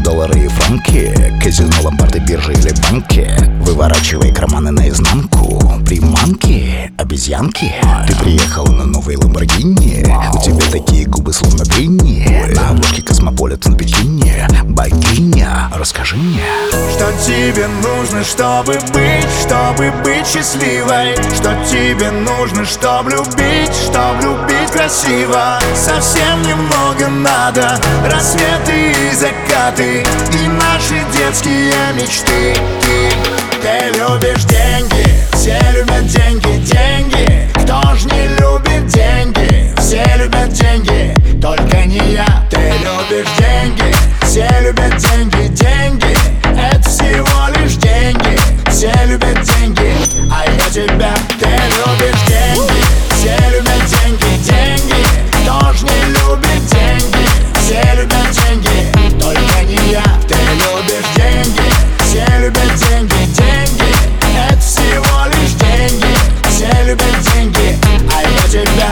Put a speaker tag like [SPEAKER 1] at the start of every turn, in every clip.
[SPEAKER 1] доллары и франки, казино, ломбарды, биржи или банки. Выворачивай карманы наизнанку. Приманки, обезьянки. Ты приехал на новый Ламборгини. У тебя такие губы, словно дыни. На обложке Космополитен в бикини. Богиня, расскажи мне,
[SPEAKER 2] что тебе нужно, чтобы быть счастливой? Что тебе нужно, чтобы любить красиво? Совсем немного надо, рассветы и закаты, и наши детские мечты. Ты любишь деньги, все любят деньги, деньги. Кто ж не любит деньги? Все любят деньги, только не я. Ты любишь деньги, все любят деньги, деньги. Это всего лишь деньги, все любят деньги, а я тебя. Ты любишь деньги, все любят деньги, деньги. Кто ж не любит деньги? Все любят деньги, только не я. Ты любишь деньги, все любят деньги, деньги. Это всего лишь деньги, все любят деньги, а я тебя.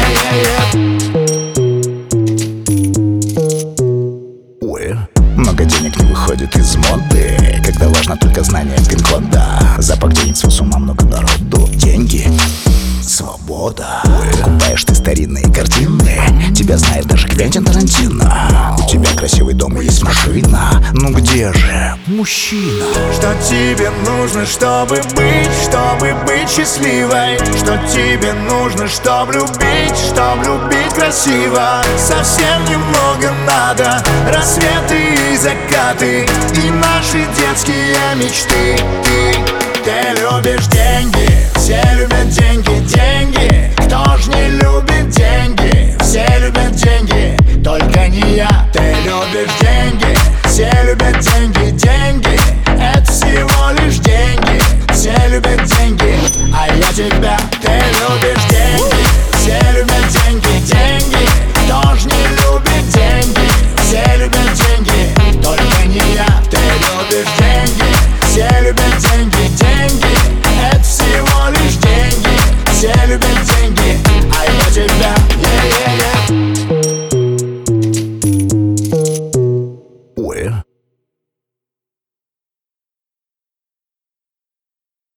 [SPEAKER 1] ой, много денег не выходит из моды, когда важно только знание пин-кода. Запах денег с ума, много народу. Деньги, свобода. Покупаешь ты старинные картины, тебя знает даже Квентин Тарантино. У тебя красивый дом и есть машина. Ну где же мужчина?
[SPEAKER 2] Что тебе нужно, чтобы быть счастливой? Что тебе нужно, чтобы любить красиво? Совсем немного надо, рассветы и закаты, и наши детские мечты. Ты любишь деньги, все любят деньги, деньги. Кто ж не